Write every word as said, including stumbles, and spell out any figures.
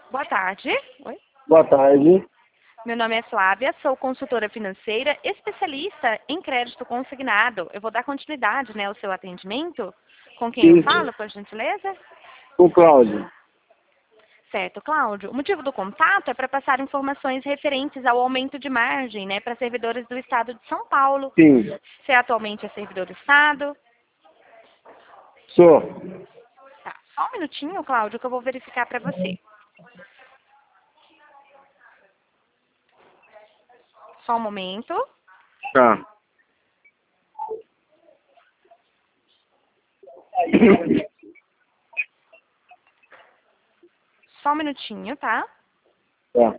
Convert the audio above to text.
Boa tarde. Oi. Boa tarde. Meu nome é Flávia, sou consultora financeira especialista em crédito consignado. Eu vou dar continuidade, né, ao seu atendimento. Com quem eu Sim, falo, por gentileza? o Cláudio. Certo, Cláudio. O motivo do contato é para passar informações referentes ao aumento de margem, né, para servidores do Estado de São Paulo. Sim, Você atualmente é servidor do Estado? sou. Tá, só um minutinho, Cláudio, que eu vou verificar para você. Só um momento. Tá. Só um minutinho, tá? Tá.